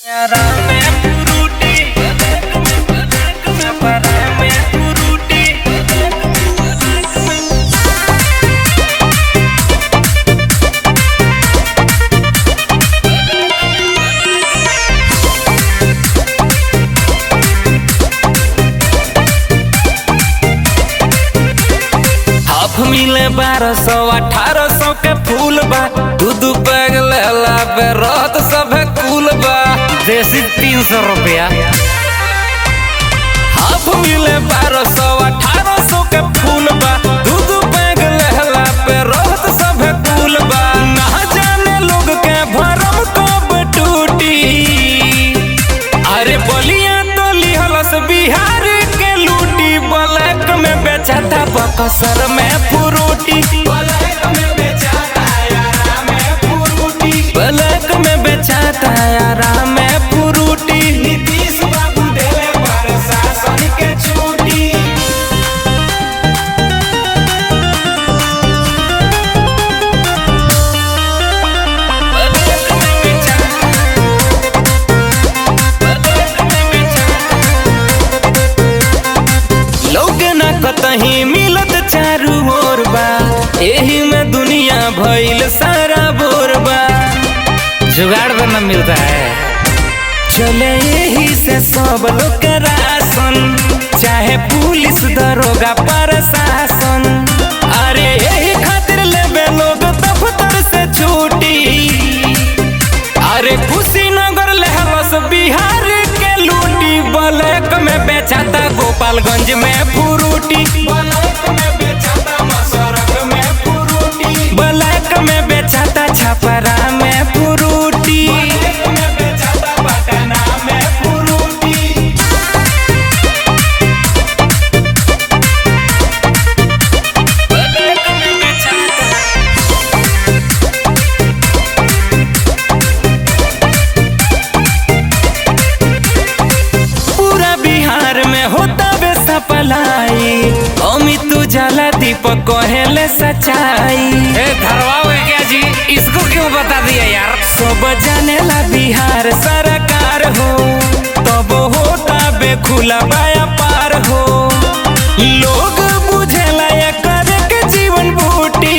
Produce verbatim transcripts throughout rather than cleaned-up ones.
मिले बारह सौ अठारह सौ के फूल बा दूध बैग लेला बे रात सब कुल बा देसी तीन सौ रुपया। हाफ मिले बारह सौ अठारह सौ के फूल बा दूध बैग लेला बे रात सब कुल बा। ना जाने लोग के भरम कब टूटी। अरे बलिया तो लिहलस बिहार के लूटी। ब्लैक में बेचाता बक्सर में फ्रूटी। ब्लैक में बेचाता यारा में फ्रूटी। ब्लैक में बेचाता यारा में फ्रूटी। नीतीश बाबू देले प्रशासन के छूटी। लोग ना कतही मिलत चारू ओर बा एही में दुनिया भइल सारा बोर बा। जुगाड़ में न मिलता है चले यही से सब लोग के राशन चाहे पुलिस दरोगा प्रशासन। अरे यही खातिर लेबे लोग दफ्तर से छुट्टी। अरे कुशीनगर लेहलस बिहार के लूटी। ब्लैक में बेचाता गोपालगंज में फ्रूटी। ब्लैक में बेचाता मसरक में फ्रूटी। ब्लैक में बेचाता छपरा में फ्रूटी। ब्लैक में बेचाता पटना में फ्रूटी। ब्लैक में बेचाता पूरा बिहार में होता बे सपलाई। अमित उजाला दीपक कहेले सच्चाई। धरवाओ क्या जी इसको क्यों बता दिया यार। सब जानेला बिहार सरकार हो तब होता बे खुला व्यापार हो। लोग बुझेला एकर के जीवन बूटी।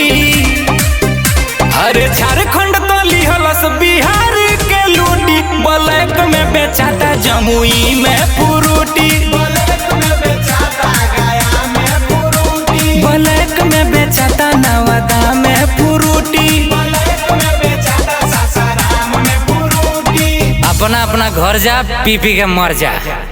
अरे झारखंड तो लिहलस बिहार के लूटी। ब्लैक में बेचाता जमुई में फ्रूटी। ब्लैक में बेचाता गया में फ्रूटी। ब्लैक में बेचाता नवादा में फ्रूटी। ब्लैक में बेचाता सासाराम में फ्रूटी। अपना अपना घर जा पी पी के मर जा।